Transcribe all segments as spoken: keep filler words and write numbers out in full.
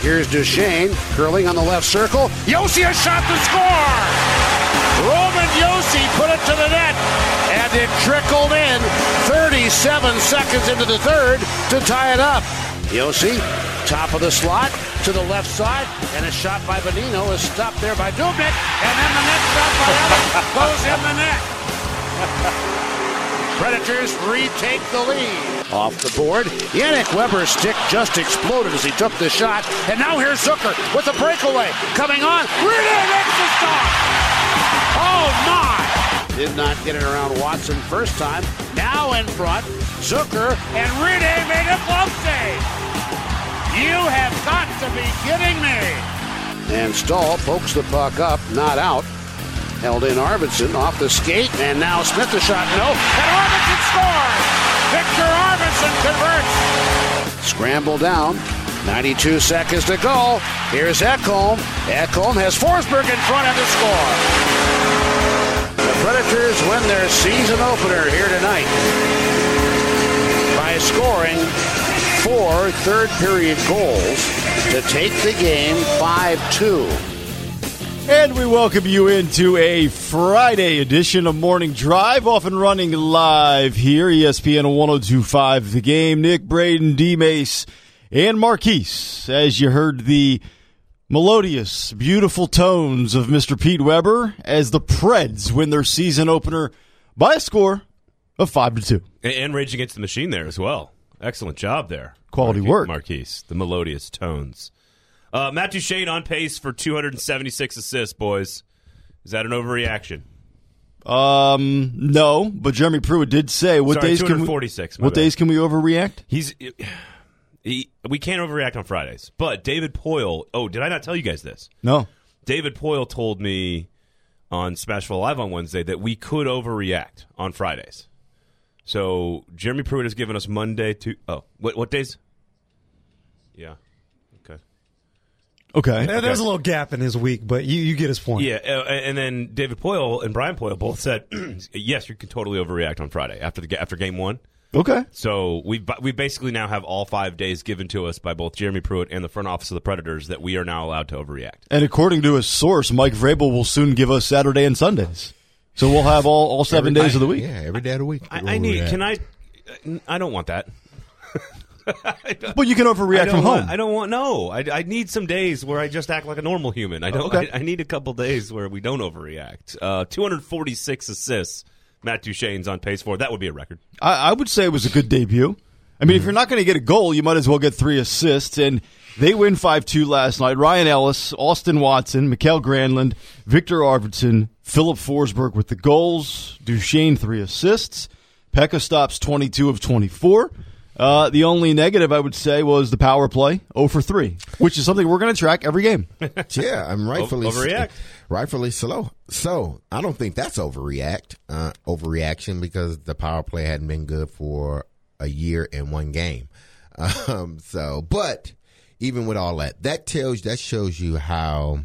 Here's Duchesne, curling on the left circle. Josi a shot to score! Roman Josi put it to the net, and it trickled in thirty-seven seconds into the third to tie it up. Josi, top of the slot, to the left side, and a shot by Bonino is stopped there by Dubnyk, and then the next shot by Evans goes in the net. Predators retake the lead. Off the board, Yannick Weber's stick just exploded as he took the shot, and now here's Zucker with a breakaway. Coming on, Rene makes the stop! Oh my! Did not get it around Watson first time. Now in front, Zucker, and Rene made a glove save! You have got to be kidding me! And Stahl pokes the puck up, not out. Held in Arvidsson off the skate, and now Smith the shot, no, and Arvidsson scores! Victor Arvidsson converts! Scramble down, ninety-two seconds to go. Here's Ekholm. Ekholm has Forsberg in front of the score. The Predators win their season opener here tonight by scoring four third-period goals to take the game five two. And we welcome you into a Friday edition of Morning Drive, off and running live here, E S P N one oh two point five The Game. Nick Braden, D-Mace, and Marquise, as you heard the melodious, beautiful tones of Mister Pete Weber as the Preds win their season opener by a score of five to two. And, and Rage Against the Machine there as well. Excellent job there. Quality Marquise, work. Marquise, the melodious tones. Uh, Matt Duchesne on pace for two hundred seventy-six assists, boys. Is that an overreaction? Um, no, but Jeremy Pruitt did say what Sorry, days can we, forty-six. what bad. days can we overreact? He's he, we can't overreact on Fridays. But David Poile, oh, did I not tell you guys this? No. David Poile told me on Smashville Live on Wednesday that we could overreact on Fridays. So Jeremy Pruitt has given us Monday to oh, what what days? Yeah. Okay. Yeah, there's a little gap in his week, but you, you get his point. Yeah, uh, and then David Poile and Brian Poile both said, yes, you can totally overreact on Friday after the after game one. Okay. So we we basically now have all five days given to us by both Jeremy Pruitt and the front office of the Predators that we are now allowed to overreact. And according to a source, Mike Vrabel will soon give us Saturday and Sundays. So we'll have all, all seven every, days of the week. Yeah, every day of the week. I, I need. Can I? I don't want that. But you can overreact from home. Want, I don't want. No, I, I need some days where I just act like a normal human. I don't. Okay. I, I need a couple days where we don't overreact. Uh, two hundred forty-six assists. Matt Duchesne's on pace for. That would be a record. I, I would say it was a good debut. I mean, mm-hmm. if you're not going to get a goal, you might as well get three assists. And they win five two last night. Ryan Ellis, Austin Watson, Mikael Granlund, Victor Arvidsson, Philip Forsberg with the goals. Duchesne, three assists. Pekka stops twenty-two of twenty-four. Uh, the only negative, I would say, was the power play, oh for three, which is something we're going to track every game. Yeah, I'm rightfully overreact. Rightfully slow. So I don't think that's overreact, uh, overreaction because the power play hadn't been good for a year and one game. Um, so, but even with all that, that tells that shows you how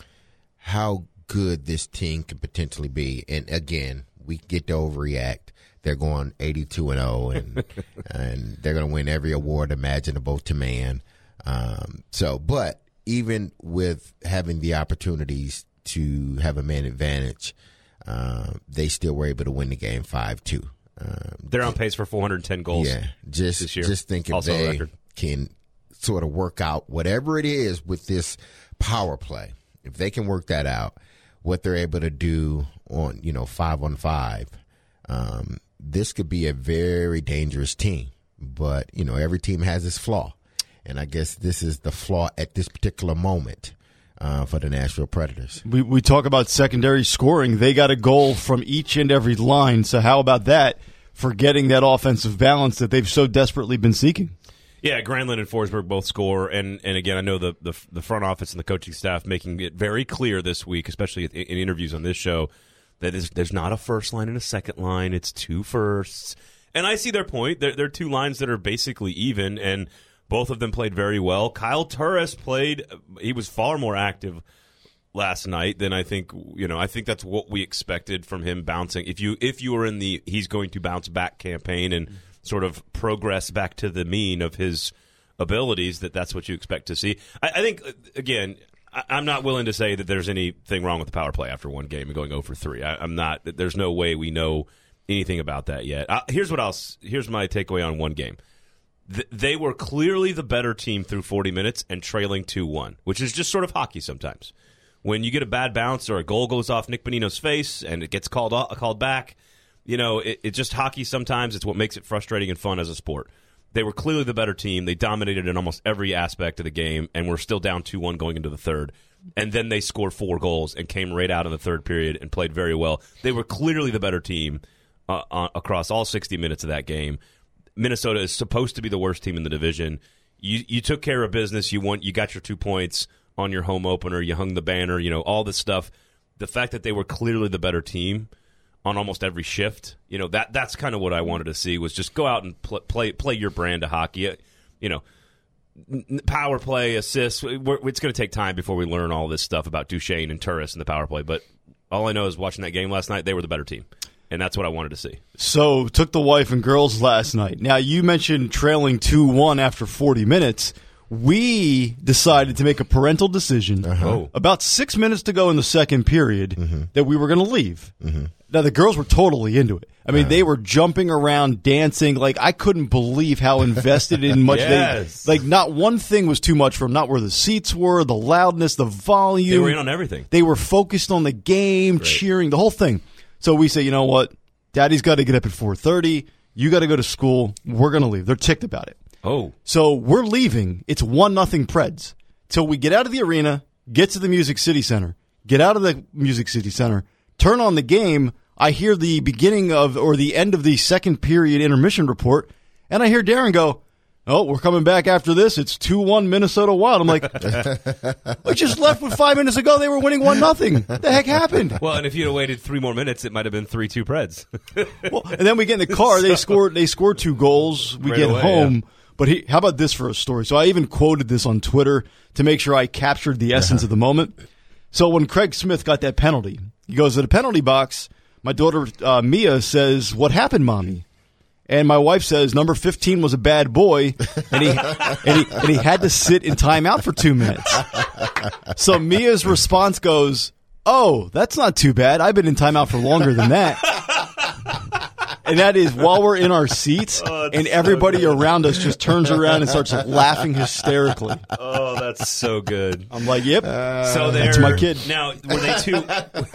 how good this team can potentially be. And again, we get to overreact. They're going eighty-two and oh, and and they're going to win every award imaginable to man. Um, so, but even with having the opportunities to have a man advantage, uh, they still were able to win the game five two. Um, They're on pace for four hundred ten goals. Yeah, just this year. just think if Also a they record. can sort of work out whatever it is with this power play, if they can work that out, what they're able to do on you know five on five. Um, this could be a very dangerous team, but, you know, every team has its flaw. And I guess this is the flaw at this particular moment uh, for the Nashville Predators. We we talk about secondary scoring. They got a goal from each and every line. So how about that for getting that offensive balance that they've so desperately been seeking? Yeah, Granlund and Forsberg both score, and, and again, I know the, the the front office and the coaching staff making it very clear this week, especially in, in interviews on this show, that there's, there's not a first line and a second line. It's two firsts. And I see their point. They're, they're two lines that are basically even, and both of them played very well. Kyle Turris played – he was far more active last night than I think – you know, I think that's what we expected from him bouncing. If you if you were in the he's going to bounce back campaign and sort of progress back to the mean of his abilities, that that's what you expect to see. I, I think, again, I, I'm not willing to say that there's anything wrong with the power play after one game and going oh for three. I, I'm not. There's no way we know anything about that yet. Uh, here's what else. Here's my takeaway on one game. Th- they were clearly the better team through forty minutes and trailing two one, which is just sort of hockey sometimes. When you get a bad bounce or a goal goes off Nick Bonino's face and it gets called off, called back, you know, it, it's just hockey sometimes. It's what makes it frustrating and fun as a sport. They were clearly the better team. They dominated in almost every aspect of the game, and we're still down two one going into the third. And then they scored four goals and came right out in the third period and played very well. They were clearly the better team uh, uh, across all sixty minutes of that game. Minnesota is supposed to be the worst team in the division. You you took care of business. You won. You got your two points on your home opener. You hung the banner. You know, all this stuff. The fact that they were clearly the better team on almost every shift, you know, that that's kind of what I wanted to see, was just go out and pl- play play your brand of hockey. You know, n- power play, assists. We're, it's going to take time before we learn all this stuff about Duchesne and Turris and the power play. But all I know is watching that game last night, they were the better team. And that's what I wanted to see. So, took the wife and girls last night. Now, you mentioned trailing two one after forty minutes. We decided to make a parental decision Uh-huh. about six minutes to go in the second period Mm-hmm. that we were going to leave. Mm-hmm. Now, the girls were totally into it. I mean, they were jumping around, dancing. Like, I couldn't believe how invested in much Yes. they... Like, not one thing was too much for them. Not where the seats were, the loudness, the volume. They were in on everything. They were focused on the game, Great. cheering, the whole thing. So we say, you know what? Daddy's got to get up at four thirty. You got to go to school. We're going to leave. They're ticked about it. Oh. So we're leaving. It's one nothing Preds. Till we get out of the arena, get to the Music City Center, get out of the Music City Center, turn on the game. I hear the beginning of or the end of the second period intermission report, and I hear Darren go, "Oh, we're coming back after this. It's two one Minnesota Wild." I'm like, we just left with five minutes ago. They were winning one nothing. What the heck happened? Well, and if you'd have waited three more minutes, it might have been three two Preds. Well, and then we get in the car. They scored. They scored two goals. We Right get away, home. yeah. But he, how about this for a story? So I even quoted this on Twitter to make sure I captured the essence Uh-huh. of the moment. So when Craig Smith got that penalty, he goes to the penalty box. My daughter uh, Mia says, "What happened, Mommy?" And my wife says, "Number fifteen was a bad boy, and he and he, and he had to sit in timeout for two minutes." So Mia's response goes, "Oh, that's not too bad. I've been in timeout for longer than that." And that is while we're in our seats, Oh, and everybody so around us just turns around and starts laughing hysterically. Oh, that's so good. I'm like, "Yep, So that's my kid." Now, were they too?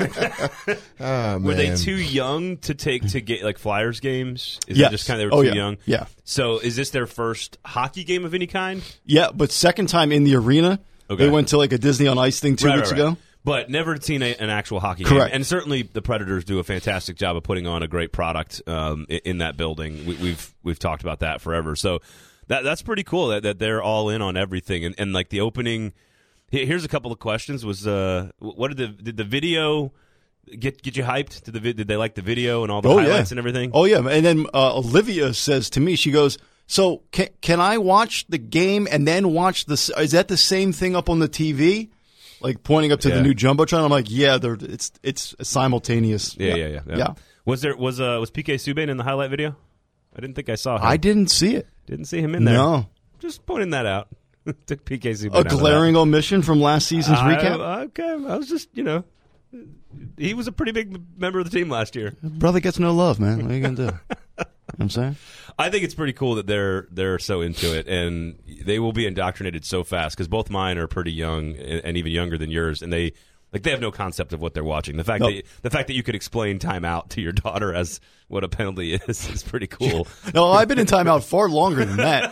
Oh, Were they man. too young to take to get like Flyers games? Is Yes. that just kind of they were Oh, too yeah. young? Yeah. So, is this their first hockey game of any kind? Yeah, but second time in the arena, Okay. they went to like a Disney on Ice thing two Right, weeks right, right. ago. But never seen a, an actual hockey Correct. game. And certainly the Predators do a fantastic job of putting on a great product um, in, in that building. We, we've we've talked about that forever. So that that's pretty cool that, that they're all in on everything. And, and like the opening, here- here's a couple of questions. Was uh, what did the did the video get get you hyped? Did the vid- did they like the video and all the Oh highlights yeah, and everything? Oh yeah, and then uh, Olivia says to me, she goes, "So can can I watch the game and then watch the? Is that the same thing up on the T V?" Like pointing up to Yeah. the new jumbotron. I'm like, "Yeah, they're, it's it's simultaneous." Yeah, yeah, yeah, yeah. yeah. Was there was uh was P K Subban in the highlight video? I didn't think I saw him. I didn't see it. didn't see him in there. No, Just pointing that out. Took P K Subban a out of that. glaring omission from last season's I- recap. Okay, I was just, you know, he was a pretty big member of the team last year. Brother gets no love, man. What are you gonna do? You know what I'm saying? I think it's pretty cool that they're they're so into it, and they will be indoctrinated so fast because both mine are pretty young and, and even younger than yours, and they like they have no concept of what they're watching. The fact Nope. that the fact that you could explain timeout to your daughter as what a penalty is is pretty cool. No, I've been in timeout far longer than that.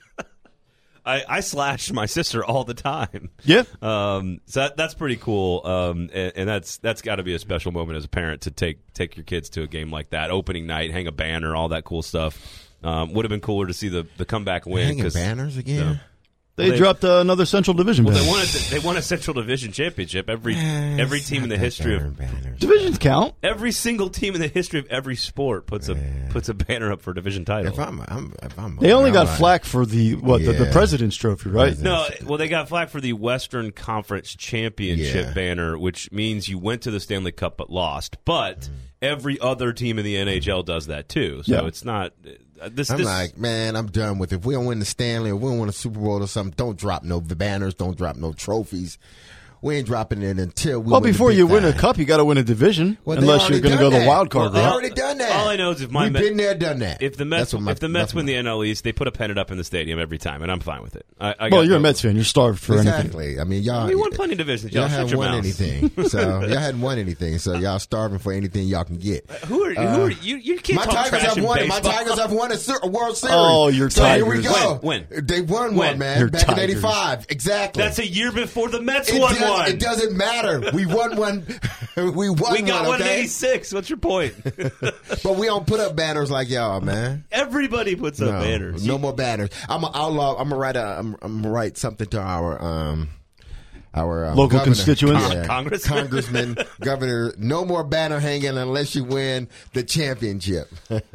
I, I slash my sister all the time. Yeah. Um, so that, that's pretty cool. Um, and, and that's that's got to be a special moment as a parent to take take your kids to a game like that, opening night, hang a banner, all that cool stuff. Um, would have been cooler to see the, the comeback win. Hanging 'cause, banners again? you know, They, Well, they- dropped uh, another Central Division well, banner. they won a, they won a Central Division championship. Every every It's team in not the that history darn of banners. Divisions count. every single team in the history of every sport puts a puts a banner up for a division title. If I'm, I'm, if I'm, They only I'm got like- flack for the what the, the Yeah. President's Trophy, right? President. No, well, they got flack for the Western Conference Championship Yeah. banner, which means you went to the Stanley Cup but lost. But every other team in the N H L does that too. So Yeah. it's not. Uh, this. I'm this, like, man, I'm done with it. If we don't win the Stanley or we don't win a Super Bowl or something, don't drop no banners, don't drop no trophies. We ain't dropping it until we Well, win the before big you win a time. cup, you got to win a division, Well, they unless you're already going to done go the that. wild card Well, they route. already done that. all I know is if my We've Met- been there, done that. If the Mets, That's what my- if the Mets that's win my- the N L East, they put a pennant up in the stadium every time, and I'm fine with it. I, I Well, got you're a no- Mets fan. You're starved for anything. Exactly. I mean, y'all. We won plenty of divisions. Y'all, Y'all shut haven't your won mouths. anything, so y'all hadn't won anything. So y'all starving for anything y'all can get. Who are who are you? You can't My talk Tigers trash have in won. My baseball. Tigers have won a, Ser- a World Series. Oh, your so Here we Tigers. go. When? When? They won When? one, man. Your back Tigers. in eighty-five. Exactly. That's a year before the Mets it, won does, one. it doesn't matter. We won one. we won we got one. one in Okay? eighty-six. What's your point? But we don't put up banners like y'all, man. Everybody puts up No, banners. no more banners. I'm a outlaw. I'm gonna write a. I'm, I'm gonna write something to our um, our um, Local governor. constituents? Yeah. Congressman? congressman, governor. No more banner hanging unless you win the championship.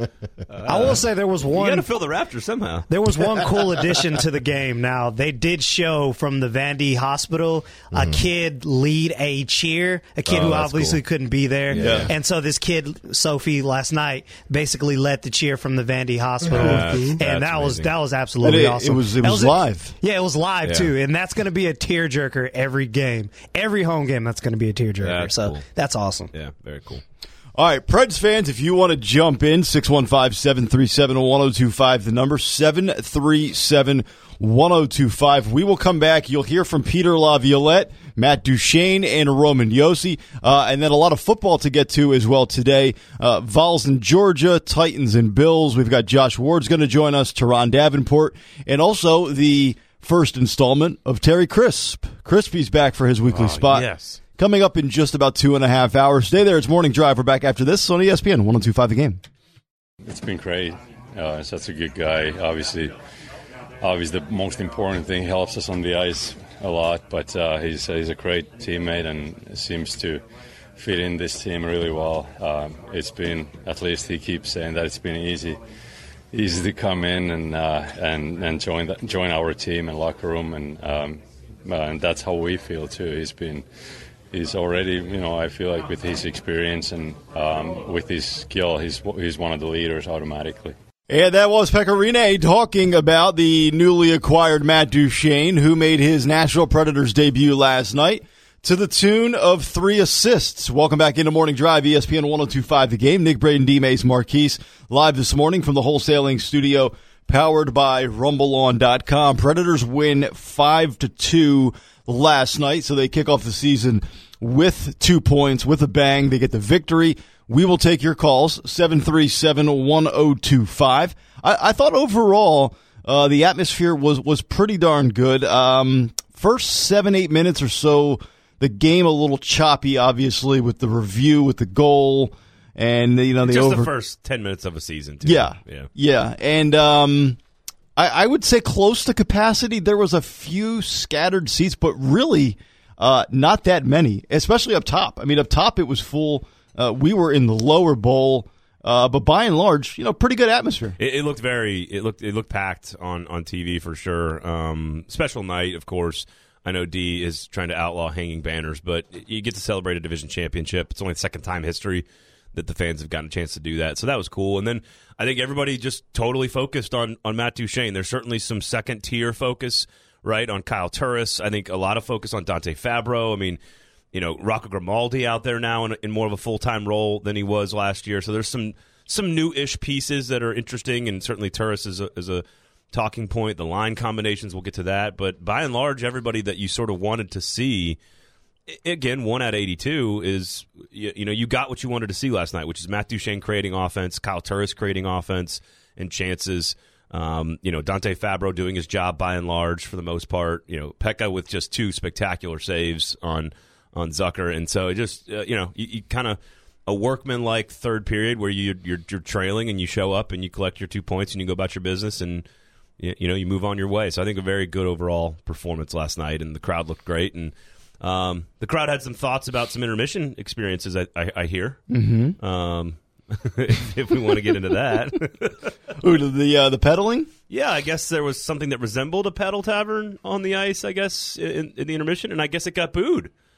I will say there was You got one. to fill the Raptors somehow. There was one cool addition to the game. Now, they did show from the Vandy Hospital a kid lead a cheer, a kid Oh, who that's obviously cool. couldn't be there. Yeah. And so this kid, Sophie, last night basically led the cheer from the Vandy Hospital. That's- and that's that was amazing. that was absolutely And it- awesome. it was- it That was a- live. Yeah, it was live, Yeah. too. And that's going to be a tearjerker every game. Every home game, that's going to be a tearjerker. That's so cool. that's awesome. Yeah, very cool. All right, Preds fans, if you want to jump in, six one five, seven three seven, one oh two five, the number, seven three seven, one oh two five. We will come back. You'll hear from Peter Laviolette, Matt Duchene, and Roman Yossi, uh, and then a lot of football to get to as well today. Uh, Vols in Georgia, Titans and Bills. We've got Josh Ward's going to join us, Teron Davenport, and also the first installment of Terry Crisp. Crispy's back for his weekly Oh, spot. yes. Coming up in just about two and a half hours. Stay there. It's Morning Drive. We're back after this on E S P N one oh two five The Game. It's been great. Uh, such a good guy. Obviously, obviously the most important thing, he helps us on the ice a lot. But uh, he's he's a great teammate and seems to fit in this team really well. Um, it's been, at least he keeps saying that it's been easy, easy to come in and uh, and and join the, join our team and locker room, and um, uh, and that's how we feel too. He's been. He's already, you know, I feel like with his experience and um, with his skill, he's he's one of the leaders automatically. And that was Pekka Rinne talking about the newly acquired Matt Duchene, who made his Nashville Predators debut last night to the tune of three assists. Welcome back into Morning Drive, E S P N one oh two five The Game. Nick Braden, D. Mays, Marquise, live this morning from the wholesaling studio, powered by rumble on dot com. Predators win five to two last night, so they kick off the season with two points, with a bang. They get the victory. We will take your calls, seven three seven, one oh two five. I, I thought overall uh, the atmosphere was, was pretty darn good. Um, first seven, eight minutes or so, the game a little choppy, obviously, with the review, with the goal, and you know the Just over. the first ten minutes of a season, too. Yeah, Yeah. yeah, and um, I, I would say close to capacity. There was a few scattered seats, but really uh, not that many, especially up top. I mean, up top it was full. Uh, we were in the lower bowl, uh, but by and large, you know, pretty good atmosphere. It, it looked very. It looked. It looked packed on, on T V for sure. Um, special night, of course. I know D is trying to outlaw hanging banners, but you get to celebrate a division championship. It's only the second time in history that the fans have gotten a chance to do that, so that was cool. And then I think everybody just totally focused on on Matt Duchene. There's certainly some second tier focus, right, on Kyle Turris. I think a lot of focus on Dante Fabro. I mean, you know, Rocco Grimaldi out there now in, in more of a full-time role than he was last year. So there's some some new-ish pieces that are interesting, and certainly Turris is a, is a talking point. The line combinations, we'll get to that. But by and large, everybody that you sort of wanted to see, again, one out of eighty-two is, you, you know, you got what you wanted to see last night, which is Matt Duchene creating offense, Kyle Turris creating offense and chances. Um, you know, Dante Fabro doing his job by and large for the most part. You know, Pekka with just two spectacular saves on on Zucker, and so it just uh, you know you, you kind of a workman-like third period where you you're, you're trailing and you show up and you collect your two points and you go about your business and you, you know you move on your way. So I think a very good overall performance last night, and the crowd looked great, and um, the crowd had some thoughts about some intermission experiences. I, I, I hear. Mm-hmm. Um, if, if we want to get into that. Ooh, the uh, the pedaling. Yeah, I guess there was something that resembled a pedal tavern on the ice, I guess, in, in the intermission, and I guess it got booed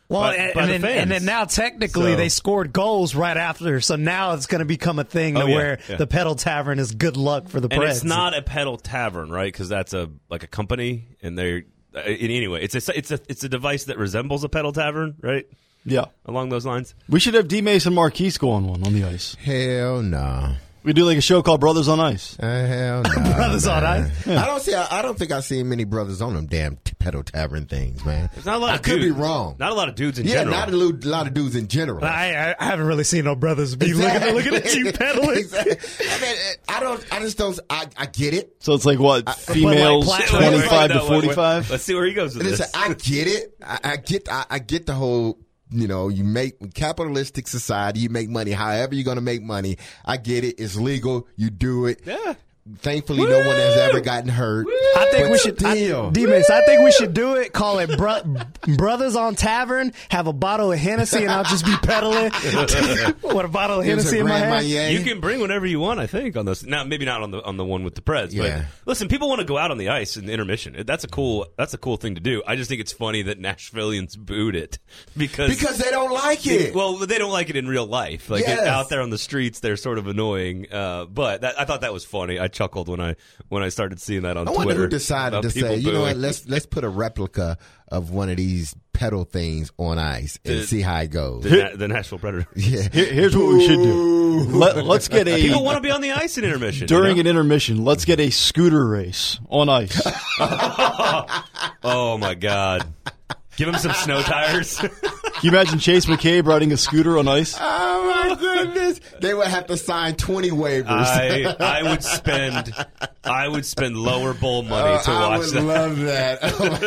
Well, by, and, by and, the then, fans. and then now technically So- they scored goals right after, so now it's going to become a thing Oh, to yeah, where yeah. the Pedal Tavern is good luck for the And Preds. it's not a pedal tavern, right? Because that's a like a company, and they're uh, anyway. It's a it's a it's a device that resembles a pedal tavern, right? Yeah. Along those lines. We should have D. Mason Marquise go on one on the ice. Hell no. We do like a show called Brothers on Ice. Uh, hell no. Brothers on man. Ice? I don't see. I, I don't think I've seen many brothers on them damn t- pedal tavern things, man. There's not a lot I of could dudes. be wrong. Not a lot of dudes in yeah, general. not a lo- lot of dudes in general. I, I haven't really seen no brothers be looking, looking at you pedaling. Exactly. I mean, I don't. I just don't. I, I get it. So it's like what? Females like, twenty-five No, to wait, wait. forty-five? Let's see where he goes with Listen, this. I get it. I, I get. I, I get the whole. You know, you make capitalistic society. You make money however you're going to make money. I get it. It's legal. You do it. Yeah. Thankfully, no one has ever gotten hurt. I think But we should, still. D-Mace, I think we should do it. Call it bro, Brothers on Tavern. Have a bottle of Hennessy, and I'll just be pedaling with a bottle of Here's Hennessy a in my Grand hand. Marnier. You can bring whatever you want, I think, on this. Now, maybe not on the on the one with the Preds, but Yeah. listen, people want to go out on the ice in the intermission. That's a cool. That's a cool thing to do. I just think it's funny that Nashvillians booed it because because they don't like it. well, they don't like it in real life. Like Yes. out there on the streets, they're sort of annoying. Uh, but that, I thought that was funny. I chuckled when I when I started seeing that on I Twitter. wonder who decided about to people say, you know what, booing. let's let's put a replica of one of these pedal things on ice and The- see how it goes. the, Na- the Nashville Predators. Yeah. Here- here's what we should do. Let, let's get People a want to be on the ice in intermission during you an know? intermission. Let's get a scooter race on ice. Oh my God! Give him some snow tires. Can you imagine Chase McCabe riding a scooter on ice? Oh my goodness! They would have to sign twenty waivers. I I would spend I would spend lower bowl money Uh, to I watch would that. love that.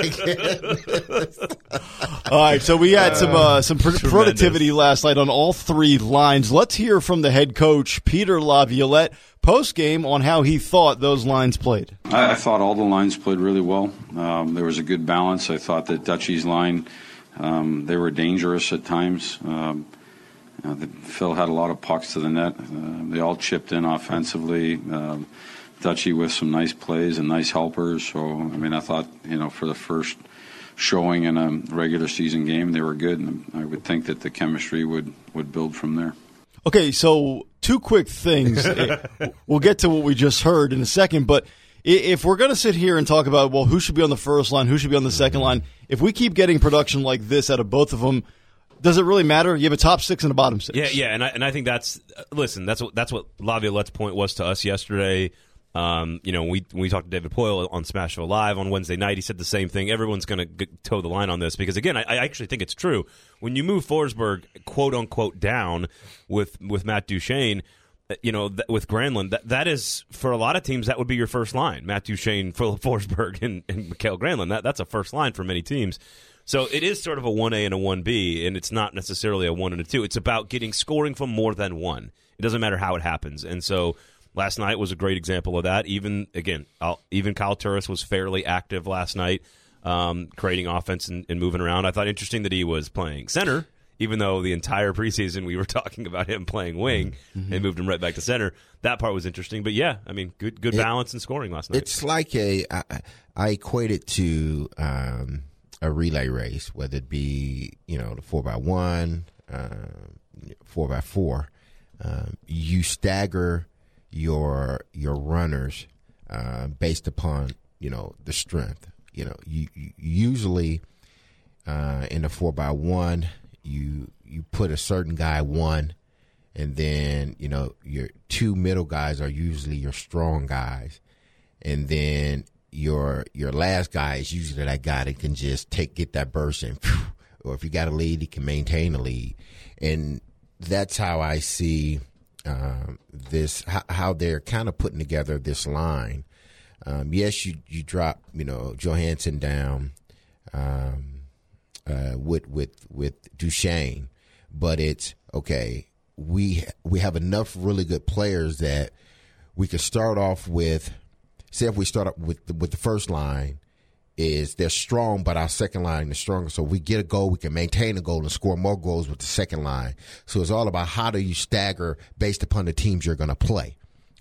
Oh my goodness! All right, so we had some uh, some pr- productivity last night on all three lines. Let's hear from the head coach, Peter Laviolette, post-game on how he thought those lines played. I, I thought all the lines played really well. Um, there was a good balance. I thought that Dutchy's line, um, they were dangerous at times. Um, uh, the, Phil had a lot of pucks to the net. Uh, they all chipped in offensively. Um, Dutchy with some nice plays and nice helpers. So, I mean, I thought, you know, for the first showing in a regular season game, they were good. And I would think that the chemistry would, would build from there. Okay, so two quick things. We'll get to what we just heard in a second, but i- if we're going to sit here and talk about, well, who should be on the first line, who should be on the second line, if we keep getting production like this out of both of them, does it really matter? You have a top six and a bottom six. Yeah, yeah, and I and I think that's uh, listen. That's what that's what Laviolette's point was to us yesterday. Um, you know, we we talked to David Poyle on Smashville Live on Wednesday night. He said the same thing. Everyone's going to toe the line on this because, again, I, I actually think it's true. When you move Forsberg, quote unquote, down with with Matt Duchene, you know, th- with Granlund, that that is for a lot of teams that would be your first line. Matt Duchene, Philip Forsberg, and, and Mikael Granlund. That that's a first line for many teams. So it is sort of a one A and a one B, and it's not necessarily a one and a two. It's about getting scoring from more than one. It doesn't matter how it happens. And so last night was a great example of that. Even, again, I'll, even Kyle Turris was fairly active last night, um, creating offense and, and moving around. I thought interesting that he was playing center, even though the entire preseason we were talking about him playing wing Mm-hmm. and moved him right back to center. That part was interesting. But, yeah, I mean, good good It- balance and scoring last night. It's like a, I, I equate it to um, a relay race, whether it be, you know, the four by one, um, four by four. Um, you stagger your your runners uh, based upon, you know, the strength. You know, you, you usually uh, in the four by one, you you put a certain guy one, and then, you know, your two middle guys are usually your strong guys. And then your your last guy is usually that guy that can just take get that burst and, phew, or if you got a lead, he can maintain a lead. And that's how I see um, this, how, how they're kind of putting together this line. Um, yes, you you drop, you know, Johansson down um, uh, with with with Duchene, but it's okay. We we have enough really good players that we could start off with. Say if we start up with the, with the first line, is they're strong, but our second line is stronger. So if we get a goal, we can maintain a goal and score more goals with the second line. So it's all about how do you stagger based upon the teams you're going to play.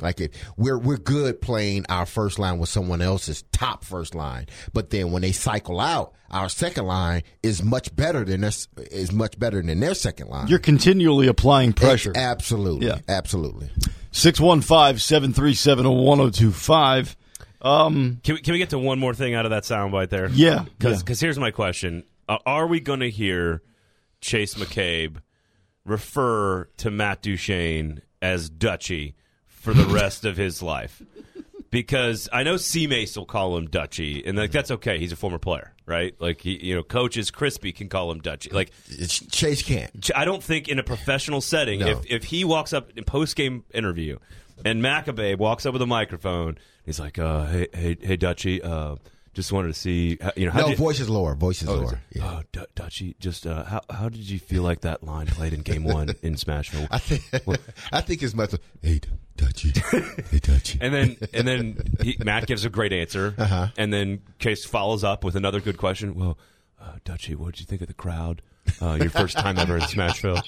Like if we're we're good playing our first line with someone else's top first line, but then when they cycle out, our second line is much better than this is much better than their second line. You're continually applying pressure. It's absolutely, yeah. absolutely. six one five, seven three seven, one oh two five. Um, can we can we get to one more thing out of that soundbite there? Yeah, because yeah. here's my question: uh, Are we going to hear Chase McCabe refer to Matt Duchene as Dutchie for the rest of his life? Because I know C-Mace will call him Dutchie, and like that's okay. He's a former player, right? Like he, you know, coaches Crispy can call him Dutchie. Like Chase can't. I don't think in a professional setting, no. if if he walks up in post game interview, and Maccababe walks up with a microphone, he's like, uh, "Hey, hey, hey, Dutchie, uh, just wanted to see, how, you know, how no you, voice is lower, voice is oh, lower. Is yeah. Oh, D- Dutchie, just uh, how how did you feel like that line played in Game One in Smashville? I think well, I think it's much. Hey, Dutchie, hey, Dutchie, and then and then he, Matt gives a great answer, uh-huh. and then Case follows up with another good question. Well, uh, Dutchie, what did you think of the crowd? Uh, your first time ever in Smashville.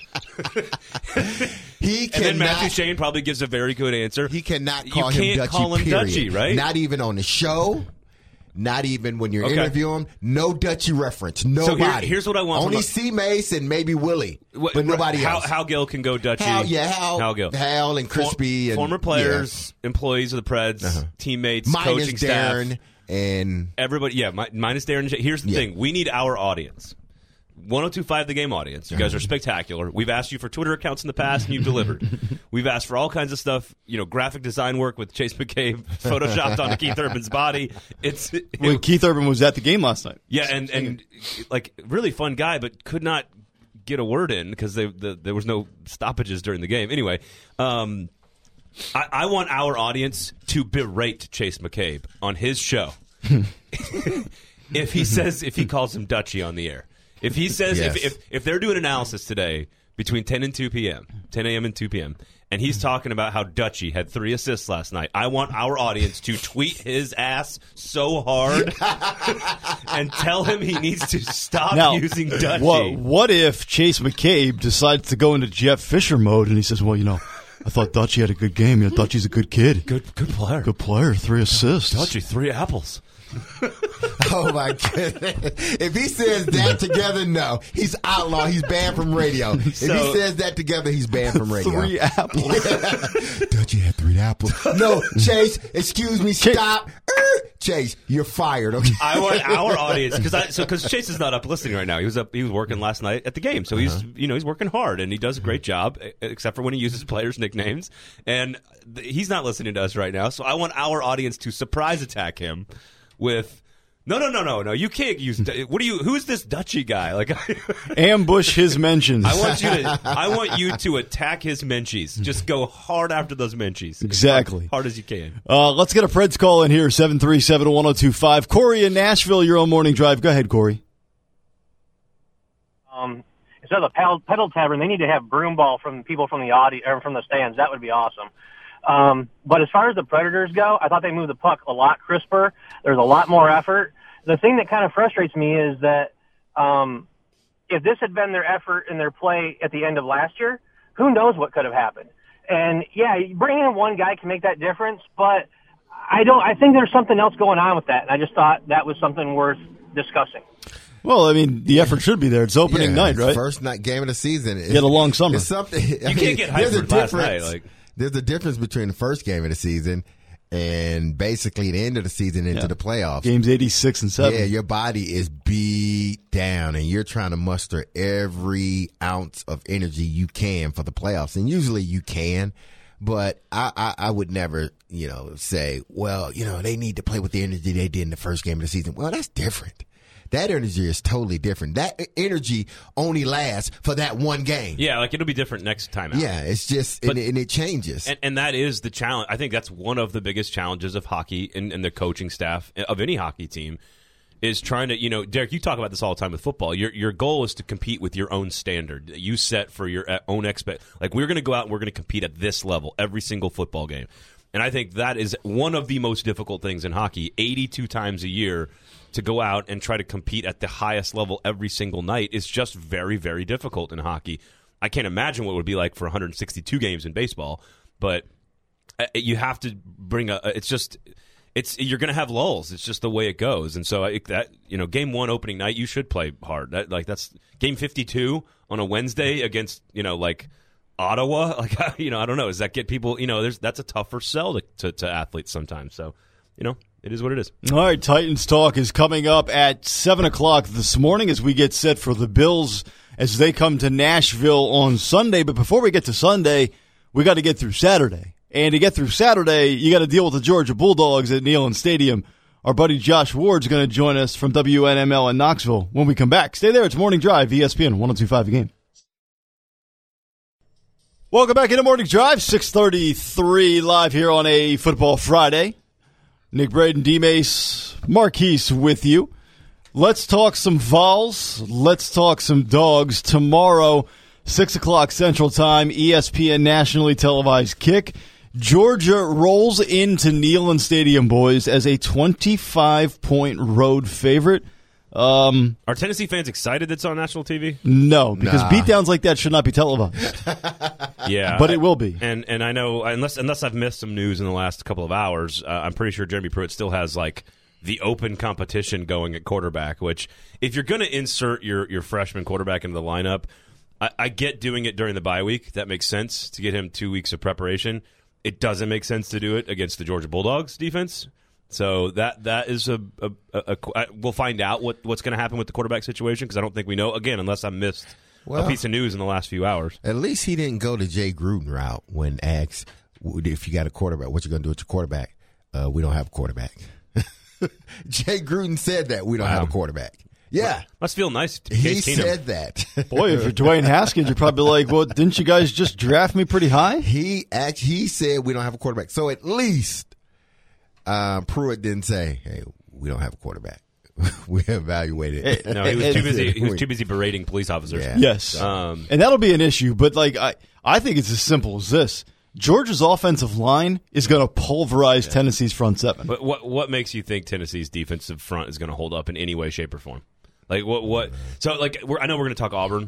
He and then Matthew Shane probably gives a very good answer. He cannot call you him can't Dutchie. Call him period. Dutchie, right? Not even on the show. Not even when you're okay. interviewing him. No Dutchie reference. Nobody. So here, here's what I want. Only a, C-Mace and maybe Willie, what, but nobody Hal, else. Hal Gill can go Dutchie. Hal, yeah, Hal, Hal Gill. Hal and Crispy. For, and, former players, yeah. employees of the Preds, uh-huh. teammates, minus coaching Darren staff. And everybody, yeah, mi- minus Darren. Here's the yeah. thing. We need our audience. one oh two point five The Game audience. You guys are spectacular. We've asked you for Twitter accounts in the past, and you've delivered. We've asked for all kinds of stuff, you know, graphic design work with Chase McCabe photoshopped onto Keith Urban's body. It's it, well, Keith Urban was at the game last night. Yeah, and, and like, really fun guy, but could not get a word in because the, there was no stoppages during the game. Anyway, um, I, I want our audience to berate Chase McCabe on his show. if he says, if he calls him Dutchie on the air. If he says, yes. if, if if they're doing analysis today between ten and two p.m., ten a.m. and two p.m., and he's talking about how Dutchie had three assists last night, I want our audience to tweet his ass so hard and tell him he needs to stop now, using Dutchie. What, what if Chase McCabe decides to go into Jeff Fisher mode and he says, well, you know, I thought Dutchie had a good game. You know, Dutchie's a good kid. Good good player. Good player. Three assists. Dutchie, three apples. Oh my goodness! If he says that together, no, he's outlaw. He's banned from radio. If so, he says that together, he's banned from radio. Three apples. Dutchie had three apples. No, Chase. Excuse me. Stop. Chase, you're fired. Okay. I want our audience because I so because Chase is not up listening right now. He was up. He was working last night at the game, so he's uh-huh. you know he's working hard and he does a great job, except for when he uses players' nicknames. And th- he's not listening to us right now. So I want our audience to surprise attack him with. No, no, no, no, no! You can't use. What are you? Who's this Dutchie guy? Like, ambush his mentions. I want you to. I want you to attack his menchies. Just go hard after those menchies. Exactly, hard, hard as you can. Uh, let's get a Preds call in here. Seven three seven one zero two five. Corey in Nashville, you're on Morning Drive. Go ahead, Corey. Um, instead of the pedal, pedal tavern, they need to have broom ball from people from the audience or from the stands. That would be awesome. Um, but as far as the Predators go, I thought they moved the puck a lot crisper. There's a lot more effort. The thing that kind of frustrates me is that um, if this had been their effort and their play at the end of last year, who knows what could have happened. And, yeah, bringing in one guy can make that difference, but I don't. I think there's something else going on with that, and I just thought that was something worth discussing. Well, I mean, the effort should be there. It's opening yeah, night, right? First night game of the season. You had a long summer. It's something. I you mean, can't get hyped for last night. Like. There's a difference between the first game of the season and basically the end of the season into yeah. the playoffs. Games eighty-six and seven. Yeah, your body is beat down, and you're trying to muster every ounce of energy you can for the playoffs. And usually you can, but I, I, I would never, you know, say, well, you know, they need to play with the energy they did in the first game of the season. Well, that's different. That energy is totally different. That energy only lasts for that one game. Yeah, like it'll be different next time out. Yeah, it's just, but, and, and it changes. And, and that is the challenge. I think that's one of the biggest challenges of hockey and, and the coaching staff of any hockey team is trying to, you know, Derek, you talk about this all the time with football. Your your goal is to compete with your own standard that you set for your own expect. Like, we're going to go out and we're going to compete at this level every single football game. And I think that is one of the most difficult things in hockey, eighty-two times a year. To go out and try to compete at the highest level every single night is just very, very difficult in hockey. I can't imagine what it would be like for one hundred sixty-two games in baseball, but you have to bring a. It's just. It's you're going to have lulls. It's just the way it goes, and so I, that you know, game one opening night, you should play hard. That like that's game fifty-two on a Wednesday against you know like Ottawa. Like you know, I don't know. Does that get people? You know, there's that's a tougher sell to, to, to athletes sometimes. So you know, it is what it is. All right, Titans talk is coming up at seven o'clock this morning as we get set for the Bills as they come to Nashville on Sunday. But before we get to Sunday, we got to get through Saturday. And to get through Saturday, you got to deal with the Georgia Bulldogs at Neyland Stadium. Our buddy Josh Ward's going to join us from W N M L in Knoxville when we come back. Stay there. It's Morning Drive, E S P N one oh two point five The Game. Welcome back into Morning Drive, six thirty-three live here on a Football Friday. Nick Braden, D-Mace, Marquise with you. Let's talk some Vols. Let's talk some Dogs. Tomorrow, six o'clock Central Time, E S P N nationally televised kick. Georgia rolls into Neyland Stadium, boys, as a twenty-five point road favorite. Um, Are Tennessee fans excited that's on national T V? No, because Nah. beatdowns like that should not be televised. Yeah, But it will be. And and I know unless unless I've missed some news in the last couple of hours, uh, I'm pretty sure Jeremy Pruitt still has like the open competition going at quarterback. Which, if you're going to insert your your freshman quarterback into the lineup, I, I get doing it during the bye week. That makes sense to get him two weeks of preparation. It doesn't make sense to do it against the Georgia Bulldogs defense. So that that is a, a, a, a we'll find out what, what's going to happen with the quarterback situation because I don't think we know again unless I missed Well, a piece of news in the last few hours. At least he didn't go the Jay Gruden route when asked if you got a quarterback, what you going to do with your quarterback? Uh, we don't have a quarterback. Jay Gruden said that we don't Wow. have a quarterback. Yeah. Must feel nice to He Case Keenum. said that. Boy, if you're Dwayne Haskins, you're probably like, well, didn't you guys just draft me pretty high? He act, he said we don't have a quarterback. So at least um, Pruitt didn't say, hey, we don't have a quarterback. We evaluated it. No, he was too busy. He was too busy berating police officers. Yeah. Yes. Um, and that'll be an issue, but like I, I think it's as simple as this. Georgia's offensive line is going to pulverize Tennessee's front seven. But what what makes you think Tennessee's defensive front is going to hold up in any way, shape, or form? Like what what? So like we're, I know we're going to talk Auburn.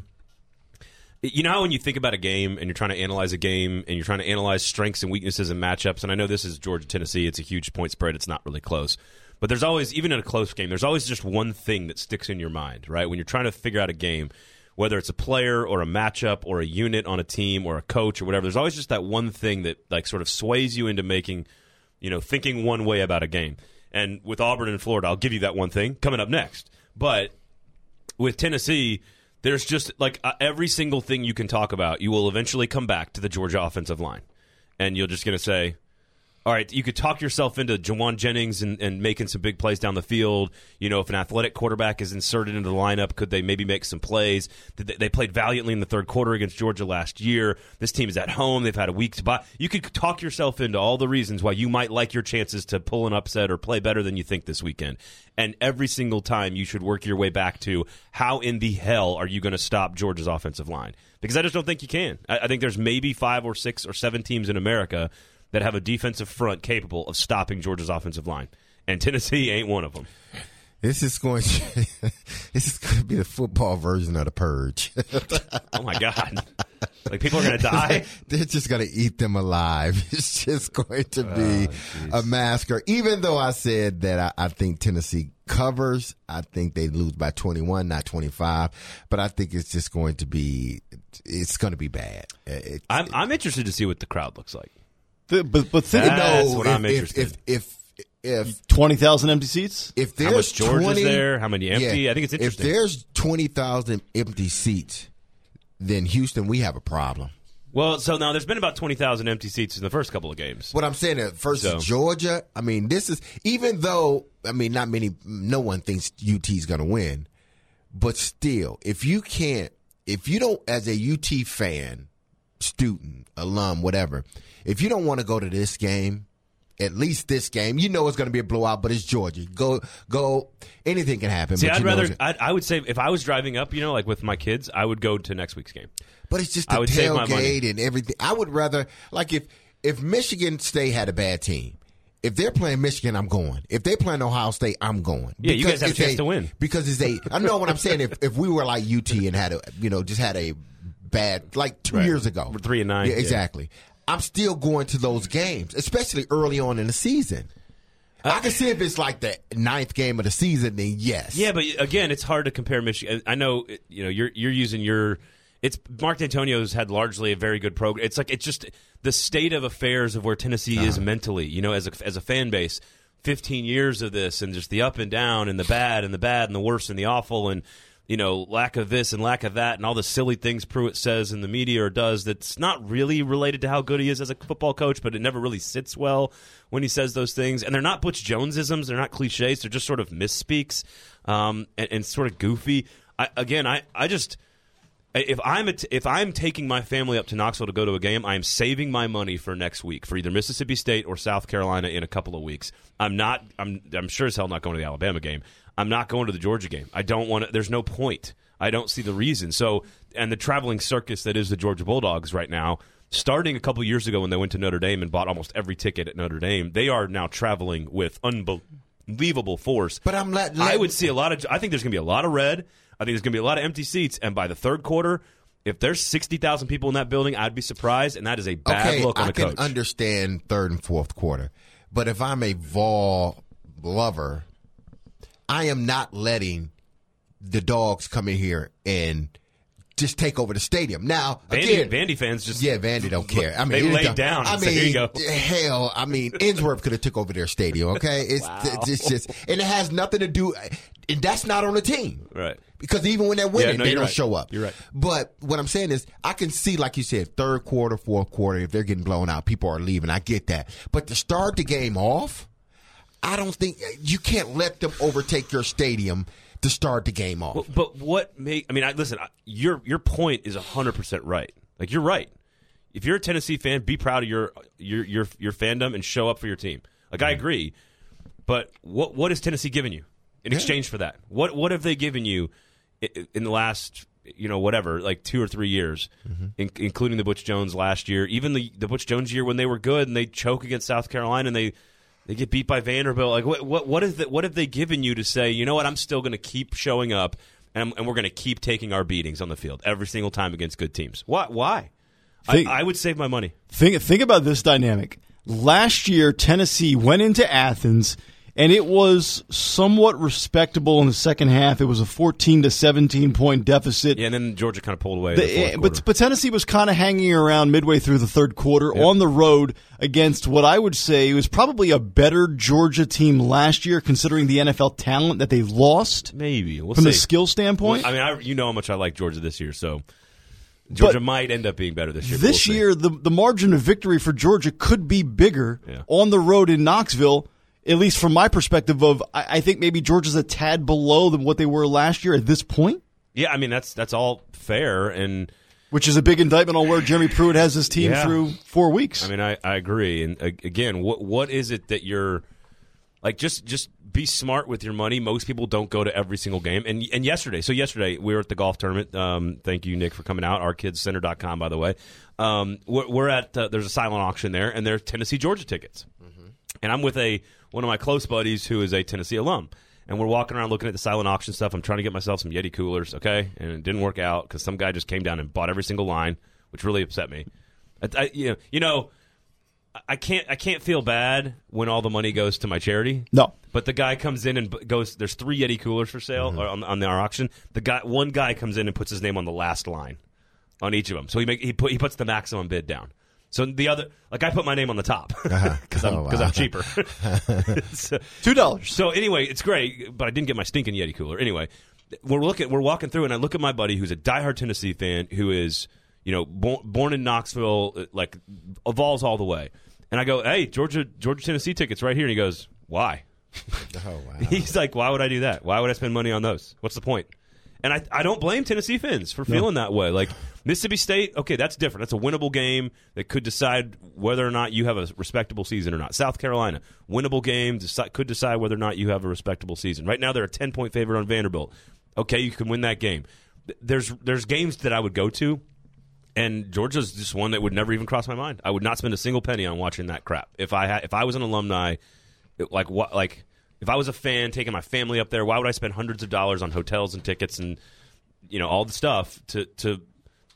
You know how when you think about a game and you're trying to analyze a game and you're trying to analyze strengths and weaknesses and matchups, and I know this is Georgia Tennessee. It's a huge point spread. It's not really close. But there's always, even in a close game, there's always just one thing that sticks in your mind, right? When you're trying to figure out a game, whether it's a player or a matchup or a unit on a team or a coach or whatever, there's always just that one thing that like sort of sways you into making, you know, thinking one way about a game. And with Auburn and Florida, I'll give you that one thing coming up next. But with Tennessee, there's just like uh, every single thing you can talk about, you will eventually come back to the Georgia offensive line. And you're just going to say, all right, you could talk yourself into Jawan Jennings and, and making some big plays down the field. You know, if an athletic quarterback is inserted into the lineup, could they maybe make some plays? They, they played valiantly in the third quarter against Georgia last year. This team is at home. They've had a week to buy. You could talk yourself into all the reasons why you might like your chances to pull an upset or play better than you think this weekend. And every single time you should work your way back to how in the hell are you going to stop Georgia's offensive line? Because I just don't think you can. I, I think there's maybe five or six or seven teams in America that have a defensive front capable of stopping Georgia's offensive line. And Tennessee ain't one of them. This is going to, this is going to be the football version of the Purge. Oh, my God. Like, people are going to die? They're just going to eat them alive. It's just going to be oh, a massacre. Even though I said that I, I think Tennessee covers, I think they lose by twenty-one, not twenty-five. But I think it's just going to be, it's going to be bad. It, I'm, I'm interested to see what the crowd looks like. The, but but think That- That's no, what if, I'm if, interested if, if, if, twenty thousand empty seats? if there's How much George twenty, is there? How many empty? yeah, I think it's interesting. If there's twenty thousand empty seats, then Houston, we have a problem. Well, so now there's been about twenty thousand empty seats in the first couple of games. What I'm saying is versus So- Georgia, I mean, this is, even though, I mean, not many, no one thinks U T is going to win, but still, if you can't, if you don't, as a U T fan, student, alum, whatever, if you don't want to go to this game, at least this game, you know it's going to be a blowout, but it's Georgia. Go, go, anything can happen. See, but I'd you know rather, it's- I'd, I would say if I was driving up, you know, like with my kids, I would go to next week's game. But it's just I the would save my money. tailgate and everything. I would rather, like, if if Michigan State had a bad team, if they're playing Michigan, I'm going. If they playing Ohio State, I'm going. Yeah, you guys have a it's chance to win. Because it's a, I know what I'm saying. If if we were like U T and had a, you know, just had a bad, like two Right. years ago. We're three and nine, Yeah, yeah. exactly. I'm still going to those games, especially early on in the season. I can see if it's like the ninth game of the season, then yes. Yeah, but again, it's hard to compare Michigan. I know, you know, you're you're using your. It's Mark D'Antonio's had largely a very good program. It's like it's just the state of affairs of where Tennessee uh-huh. is mentally. You know, as a as a fan base, fifteen years of this, and just the up and down, and the bad, and the bad, and the worse, and the awful, and you know, lack of this and lack of that, and all the silly things Pruitt says in the media or does that's not really related to how good he is as a football coach, but it never really sits well when he says those things. And they're not Butch Jonesisms. They're not cliches. They're just sort of misspeaks um, and, and sort of goofy. I, again, I, I just if I'm a t- if I'm taking my family up to Knoxville to go to a game, I'm saving my money for next week for either Mississippi State or South Carolina in a couple of weeks. I'm not. I'm. I'm sure as hell not going to the Alabama game. I'm not going to the Georgia game. I don't want to. There's no point. I don't see the reason. So, and the traveling circus that is the Georgia Bulldogs right now, starting a couple years ago when they went to Notre Dame and bought almost every ticket at Notre Dame, they are now traveling with unbelievable force. But I'm let, let I would see a lot of. I think there's going to be a lot of red. I think there's going to be a lot of empty seats. And by the third quarter, if there's sixty thousand people in that building, I'd be surprised. And that is a bad okay, look on I a coach. I can understand third and fourth quarter, but if I'm a Vol lover, I am not letting the dogs come in here and just take over the stadium. Now, Vandy, again, Vandy fans just yeah, Vandy don't care. I mean, they laid don't, down. I And mean, said, here you go. hell, I mean, Innsworth could have took over their stadium. Okay, it's Wow. it's just, and it has nothing to do. And that's not on the team, Right. Because even when they're winning, Yeah, no, they you're don't right. show up. You're right. But what I'm saying is, I can see, like you said, third quarter, fourth quarter, if they're getting blown out, people are leaving. I get that. But to start the game off, I don't think you can't let them overtake your stadium to start the game off. But, but what make? I mean, I, listen. I- Your your point is a hundred percent right. Like you're right. If you're a Tennessee fan, be proud of your your your your fandom and show up for your team. Like I agree. But what what has Tennessee given you in Yeah. exchange for that? What what have they given you in, in the last you know whatever like two or three years, Mm-hmm. in, including the Butch Jones last year, even the the Butch Jones year when they were good and they choke against South Carolina and they. They get beat by Vanderbilt. Like what? What? What is that? What have they given you to say? You know what? I'm still going to keep showing up, and, and we're going to keep taking our beatings on the field every single time against good teams. Why? Why? Think- I, I would save my money. Think think about this dynamic. Last year, Tennessee went into Athens, and it was somewhat respectable in the second half. It was a fourteen to seventeen point deficit. Yeah, and then Georgia kind of pulled away. in the The- fourth but quarter. but Tennessee was kind of hanging around midway through the third quarter Yep. on the road against what I would say was probably a better Georgia team last year, considering the N F L talent that they lost maybe we'll from see. the skill standpoint. I mean, I, you know how much I like Georgia this year, so Georgia But might end up being better this year. but This we'll see. year, the the margin of victory for Georgia could be bigger Yeah. on the road in Knoxville. At least from my perspective, of I, I think maybe Georgia's a tad below than what they were last year at this point, yeah, I mean that's that's all fair, and which is a big indictment on where Jeremy Pruitt has his team Yeah. through four weeks. I mean, I, I agree. And uh, again, what what is it that you're like? Just just be smart with your money. Most people don't go to every single game. And and yesterday, so yesterday we were at the golf tournament. Um, thank you, Nick, for coming out. our kids center dot com, by the way. Um, we're, we're at uh, there's a silent auction there, and there's Tennessee Georgia tickets. Mm-hmm. And I'm with a one of my close buddies who is a Tennessee alum. And we're walking around looking at the silent auction stuff. I'm trying to get myself some Yeti coolers, okay? And it didn't work out because some guy just came down and bought every single line, which really upset me. I, I, you know, you know, I can't, I can't feel bad when all the money goes to my charity. No. But the guy comes in and b- goes. There's three Yeti coolers for sale Mm-hmm. on, on our auction. The guy, one guy comes in and puts his name on the last line on each of them. So he make he put he puts the maximum bid down. So the other, like I put my name on the top because I'm Oh, because wow. I'm cheaper. so, Two dollars. so anyway, it's great, but I didn't get my stinking Yeti cooler. Anyway, we're looking, we're walking through, and I look at my buddy who's a diehard Tennessee fan, who is, you know, born, born in Knoxville, like Vols all the way. And I go, hey, Georgia, Georgia, Tennessee tickets right here. And he goes, why? Oh, wow. He's like, why would I do that? Why would I spend money on those? What's the point? And I, I don't blame Tennessee fans for feeling that way. Like Mississippi State, okay, that's different. That's a winnable game that could decide whether or not you have a respectable season or not. South Carolina, winnable game, deci- could decide whether or not you have a respectable season. Right now, they're a ten-point favorite on Vanderbilt. Okay, you can win that game. There's there's games that I would go to, and Georgia's just one that would never even cross my mind. I would not spend a single penny on watching that crap. If I had, if I was an alumni, it, like what like. If I was a fan taking my family up there, why would I spend hundreds of dollars on hotels and tickets and, you know, all the stuff to to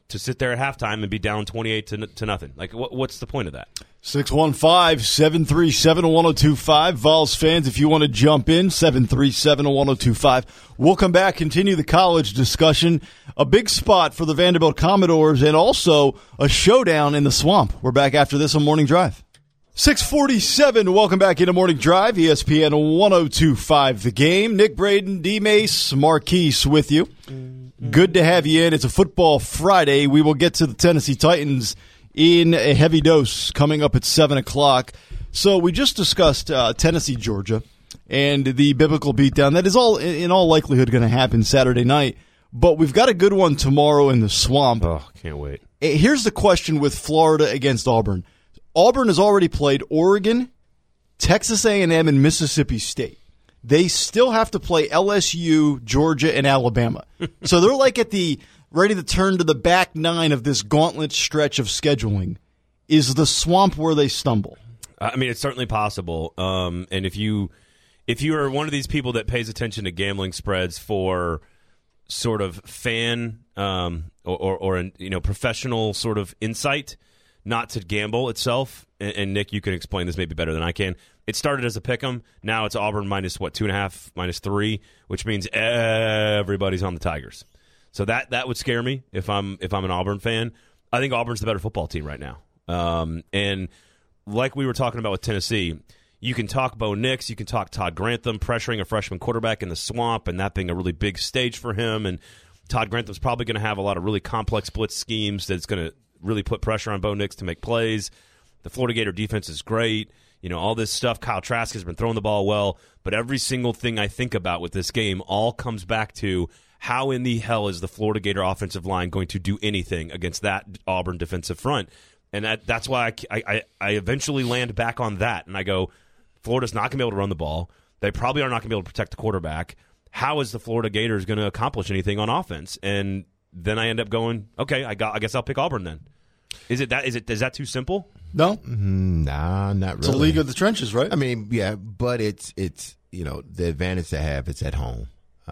to sit there at halftime and be down twenty-eight to, to nothing. Like, what, what's the point of that? six one five, seven three seven, one oh two five. Vols fans, if you want to jump in, seven three seven, one oh two five. We'll come back, continue the college discussion. A big spot for the Vanderbilt Commodores and also a showdown in the Swamp. We're back after this on Morning Drive. six forty-seven, welcome back into Morning Drive, E S P N one oh two five The Game. Nick Braden, D-Mace, Marquise with you. Good to have you in. It's a football Friday. We will get to the Tennessee Titans in a heavy dose coming up at seven o'clock. So we just discussed uh, Tennessee, Georgia, and the biblical beatdown. That is all, in all likelihood, going to happen Saturday night. But we've got a good one tomorrow in the Swamp. Oh, can't wait. Here's the question with Florida against Auburn. Auburn has already played Oregon, Texas A and M, and Mississippi State. They still have to play L S U, Georgia, and Alabama. So they're like at the ready to turn to the back nine of this gauntlet stretch of scheduling. Is the Swamp where they stumble? I mean, it's certainly possible. Um, and if you if you are one of these people that pays attention to gambling spreads for sort of fan um, or, or, or you know professional sort of insight, not to gamble itself, and, and Nick, you can explain this maybe better than I can. It started as a pick'em. Now it's Auburn minus, what, two and a half, minus three, which means everybody's on the Tigers. So that that would scare me if I'm if I'm an Auburn fan. I think Auburn's the better football team right now. Um, and like we were talking about with Tennessee, you can talk Bo Nix, you can talk Todd Grantham pressuring a freshman quarterback in the Swamp and that being a really big stage for him. And Todd Grantham's probably going to have a lot of really complex blitz schemes that's going to really put pressure on Bo Nix to make plays. The Florida Gator defense is great. You know, all this stuff. Kyle Trask has been throwing the ball well. But every single thing I think about with this game all comes back to how in the hell is the Florida Gator offensive line going to do anything against that Auburn defensive front? And that, that's why I, I, I eventually land back on that. And I go, Florida's not going to be able to run the ball. They probably are not going to be able to protect the quarterback. How is the Florida Gators going to accomplish anything on offense? And then I end up going, okay, I got. I guess I'll pick Auburn then. Is it that? Is it? Is that too simple? No, Mm, Nah, not really. it's a league of the trenches, right? I mean, yeah, but it's it's you know the advantage they have is at home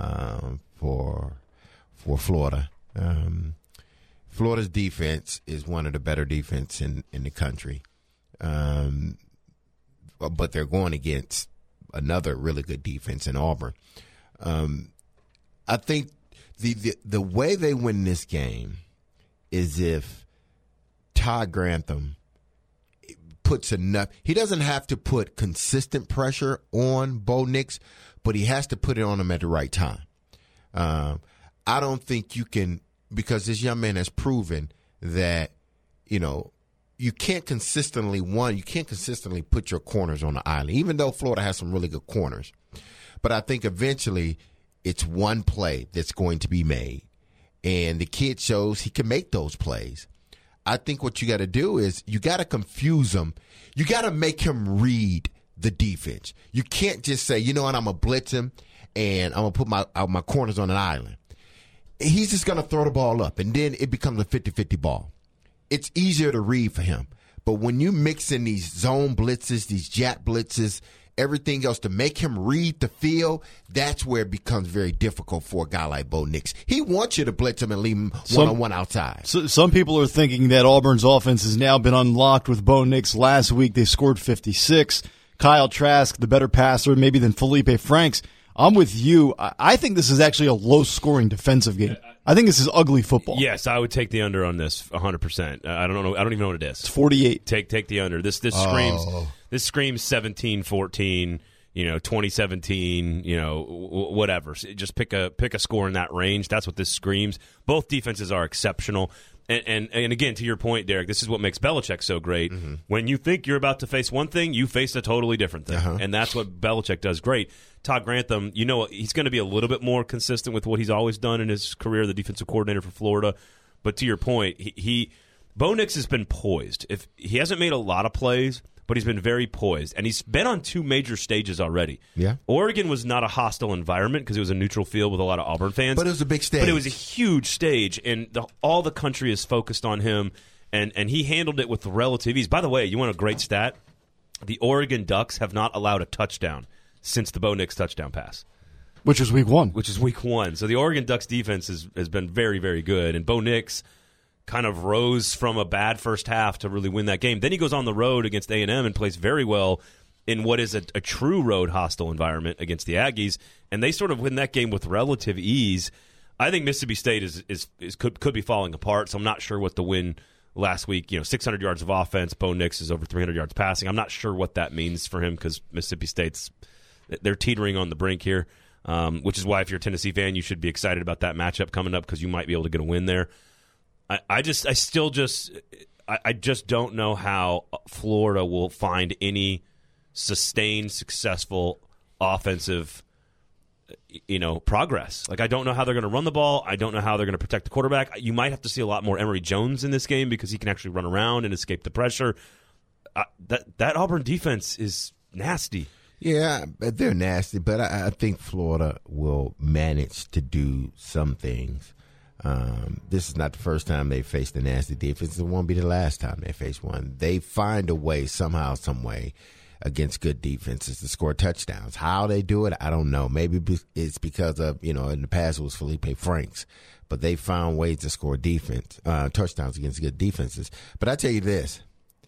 um, for for Florida. Um, Florida's defense is one of the better defense in, in the country, um, but they're going against another really good defense in Auburn. Um, I think the, the the way they win this game is if Todd Grantham puts enough. He doesn't have to put consistent pressure on Bo Nix, but he has to put it on him at the right time. Um, I don't think you can, because this young man has proven that, you know, you can't consistently, one, you can't consistently put your corners on the island, even though Florida has some really good corners. But I think eventually it's one play that's going to be made, and the kid shows he can make those plays. I think what you got to do is you got to confuse him. You got to make him read the defense. You can't just say, you know what, I'm going to blitz him and I'm going to put my uh, my corners on an island. He's just going to throw the ball up, and then it becomes a fifty-fifty ball. It's easier to read for him. But when you mix in these zone blitzes, these jet blitzes, everything else to make him read the field, that's where it becomes very difficult for a guy like Bo Nix. He wants you to blitz him and leave him Some- one-on-one outside. So, some people are thinking that Auburn's offense has now been unlocked with Bo Nix. Last week they scored fifty-six. Kyle Trask, the better passer, maybe than Felipe Franks. I'm with you. I I think this is actually a low-scoring defensive game. I think this is ugly football. Yes, I would take the under on this one hundred percent. I don't know. I don't even know what it is. It's forty-eight. Take take the under. This this Oh. screams this screams seventeen fourteen, you know, twenty seventeen, you know, w- whatever. So just pick a pick a score in that range. That's what this screams. Both defenses are exceptional. And, and and again, to your point, Derek, this is what makes Belichick so great. Mm-hmm. When you think you're about to face one thing, you face a totally different thing. Uh-huh. And that's what Belichick does great. Todd Grantham, you know, he's going to be a little bit more consistent with what he's always done in his career, the defensive coordinator for Florida. But to your point, he, he Bo Nix has been poised. If he hasn't made a lot of plays, but he's been very poised. And he's been on two major stages already. Yeah. Oregon was not a hostile environment because it was a neutral field with a lot of Auburn fans. But it was a big stage. But it was a huge stage, and the, all the country is focused on him, and, and he handled it with relative ease. By the way, you want a great stat? The Oregon Ducks have not allowed a touchdown since the Bo Nix touchdown pass. Which is week one. Which is week one. So the Oregon Ducks defense has, has been very, very good. And Bo Nix, kind of rose from a bad first half to really win that game. Then he goes on the road against A and M and plays very well in what is a, a true road hostile environment against the Aggies, and they sort of win that game with relative ease. I think Mississippi State is, is, is could could be falling apart, so I'm not sure what the win last week. You know, six hundred yards of offense. Bo Nix is over three hundred yards passing. I'm not sure what that means for him because Mississippi State's they're teetering on the brink here, um, which is why if you're a Tennessee fan, you should be excited about that matchup coming up because you might be able to get a win there. I, I just, I still just, I, I just don't know how Florida will find any sustained, successful offensive you know, progress. Like, I don't know how they're going to run the ball. I don't know how they're going to protect the quarterback. You might have to see a lot more Emory Jones in this game because he can actually run around and escape the pressure. Uh, that that Auburn defense is nasty. Yeah, they're nasty, but I, I think Florida will manage to do some things. Um, this is not the first time they faced a nasty defense. It won't be the last time they face one. They find a way, somehow, some way, against good defenses to score touchdowns. How they do it, I don't know. Maybe it's because of, you know, in the past it was Felipe Franks, but they found ways to score defense, uh, touchdowns against good defenses. But I tell you this,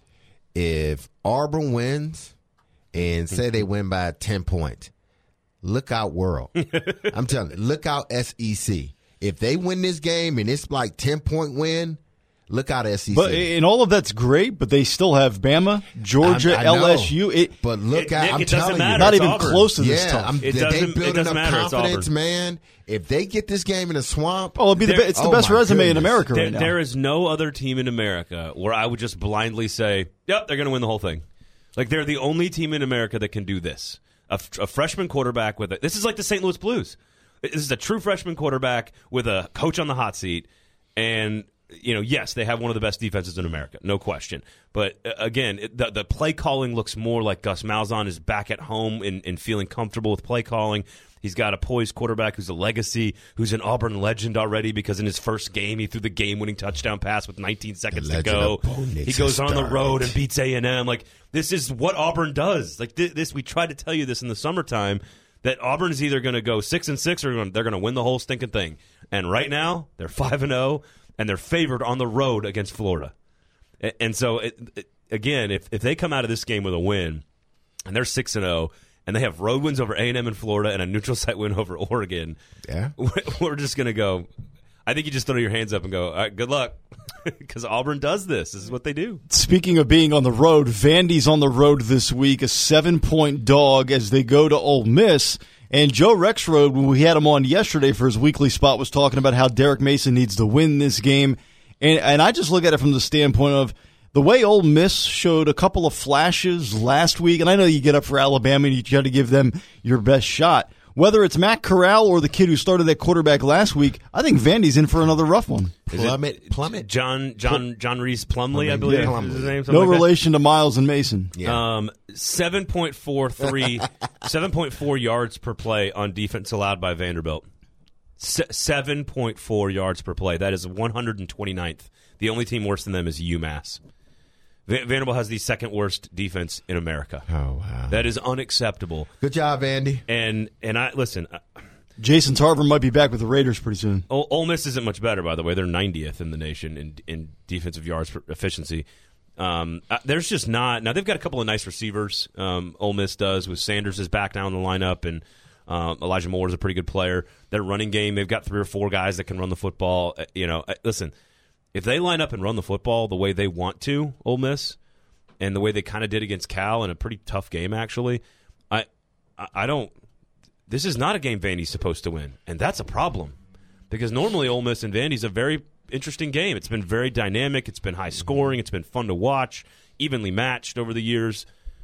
if Auburn wins and say they win by ten points, look out world. I'm telling you, look out S E C. If they win this game and it's like ten-point win, look out S E C. But and all of that's great, but they still have Bama, Georgia, I, I L S U. It, but look it, out, Nick, I'm it telling matter. you, not it's even Auburn. close to this yeah, tough. I'm, It they doesn't- building it doesn't up matter. It's confidence, Auburn. man. If they get this game in a swamp, Oh, it'd be the, There- be- it's the oh best my resume in goodness. America There, right now. there is no other team in America where I would just blindly say, yep, they're going to win the whole thing. Like, they're the only team in America that can do this. A, f- a freshman quarterback with a – this is like the Saint Louis Blues. This is a true freshman quarterback with a coach on the hot seat. And, you know, yes, they have one of the best defenses in America, no question. But, uh, again, it, the, the play calling looks more like Gus Malzahn is back at home and, and feeling comfortable with play calling. He's got a poised quarterback who's a legacy, who's an Auburn legend already because in his first game he threw the game-winning touchdown pass with nineteen seconds to go. He goes on the road and beats A and M. Like, this is what Auburn does. Like th- this, we tried to tell you this in the summertime that Auburn is either going to go six and six or they're going to win the whole stinking thing. And right now they're five and zero and they're favored on the road against Florida. And, and so it, it, again, if if they come out of this game with a win and they're six and zero. And they have road wins over A and M in Florida and a neutral site win over Oregon. Yeah, we're just going to go. I think you just throw your hands up and go, all right, good luck. Because Auburn does this. This is what they do. Speaking of being on the road, Vandy's on the road this week, a seven-point dog as they go to Ole Miss. And Joe Rexrode, when we had him on yesterday for his weekly spot, was talking about how Derek Mason needs to win this game. And, and I just look at it from the standpoint of the way Ole Miss showed a couple of flashes last week, and I know you get up for Alabama and you try to give them your best shot. Whether it's Matt Corral or the kid who started that quarterback last week, I think Vandy's in for another rough one. Plummet, Plummet, John John John Reese Plumley, I Plumlee, believe yeah. is his name. No like relation to Miles and Mason. Yeah. Um, seven point four three, seven point four yards per play on defense allowed by Vanderbilt. Se- seven point four yards per play. That is one hundred twenty-ninth. The only team worse than them is UMass. Vanderbilt has the second worst defense in America. Oh, wow. That is unacceptable. Good job, Andy. And and I listen. Jason Tarver might be back with the Raiders pretty soon. Ole, Ole Miss isn't much better, by the way. They're ninetieth in the nation in in defensive yards per efficiency. Um, there's just not now. They've got a couple of nice receivers. Um, Ole Miss does with Sanders is back now in the lineup, and um, Elijah Moore is a pretty good player. Their running game, they've got three or four guys that can run the football. You know, listen. If they line up and run the football the way they want to, Ole Miss, and the way they kind of did against Cal in a pretty tough game, actually, I, I don't. This is not a game Vandy's supposed to win, and that's a problem because normally Ole Miss and Vandy's a very interesting game. It's been very dynamic. It's been high scoring. It's been fun to watch, evenly matched over the years.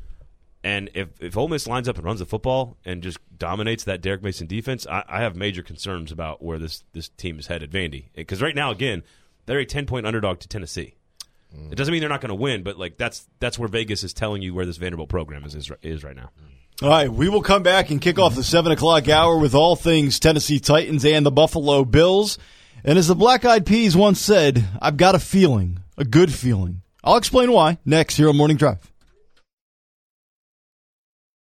And if if Ole Miss lines up and runs the football and just dominates that Derek Mason defense, I, I have major concerns about where this this team is headed, Vandy, because right now again. They're a ten-point underdog to Tennessee. Mm. It doesn't mean they're not going to win, but like that's that's where Vegas is telling you where this Vanderbilt program is is, is right now. All right, we will come back and kick off the seven o'clock hour with all things Tennessee Titans and the Buffalo Bills. And as the Black Eyed Peas once said, I've got a feeling, a good feeling. I'll explain why next here on Morning Drive.